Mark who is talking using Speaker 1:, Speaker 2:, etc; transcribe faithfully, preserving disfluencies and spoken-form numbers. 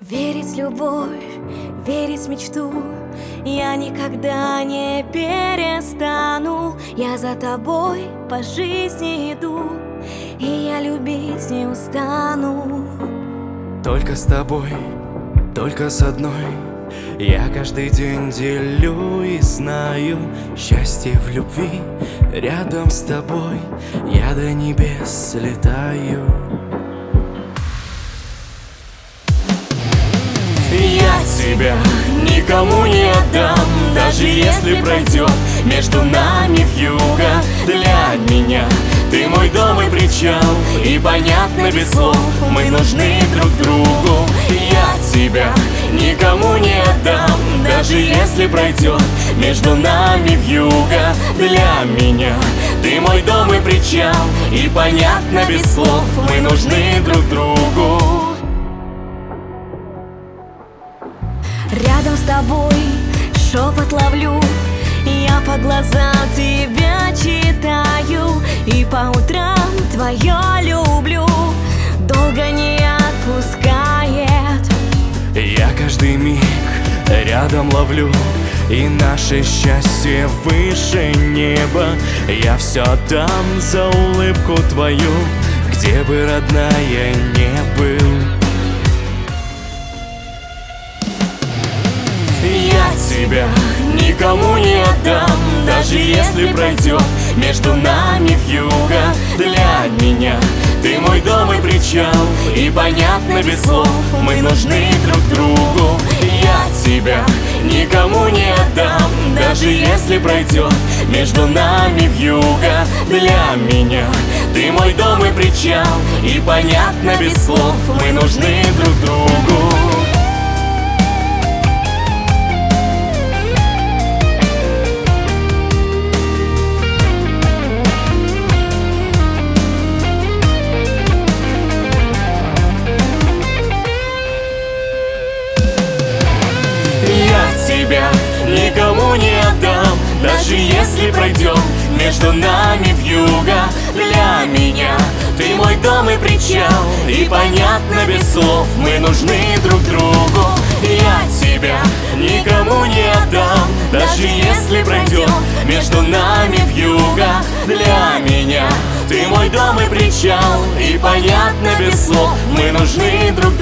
Speaker 1: Верить в любовь, верить в мечту я никогда не перестану. Я за тобой по жизни иду, и я любить не устану.
Speaker 2: Только с тобой, только с одной я каждый день делю и знаю счастье в любви. Рядом с тобой я до небес летаю. Я тебя никому не отдам, даже если пройдет между нами вьюга. Для меня ты мой дом и причал, и понятно без слов мы нужны друг другу. Я тебя никому не отдам, даже если пройдет между нами вьюга. Для меня ты мой дом и причал, и понятно без слов мы нужны друг другу.
Speaker 1: Рядом с тобой шепот ловлю, я по глазам тебя читаю, и по утрам твое люблю долго не отпускает.
Speaker 2: Я каждый миг рядом ловлю, и наше счастье выше неба. Я все дам за улыбку твою, где бы, родная, не был. Я тебя никому не отдам, даже если пройдет между нами вьюга. Для меня ты мой дом и причал, и понятно без слов мы нужны друг другу. Я тебя никому не отдам, даже если пройдет между нами вьюга. Для меня ты мой дом и причал, и понятно без слов мы нужны друг другу. Тебя никому не отдам, даже если пройдем между нами вьюга. Для меня ты мой дом и причал, и понятно без слов мы нужны друг другу. Я тебя никому не отдам, даже если пройдем между нами вьюга. Для меня ты мой дом и причал, и понятно без слов мы нужны друг другу.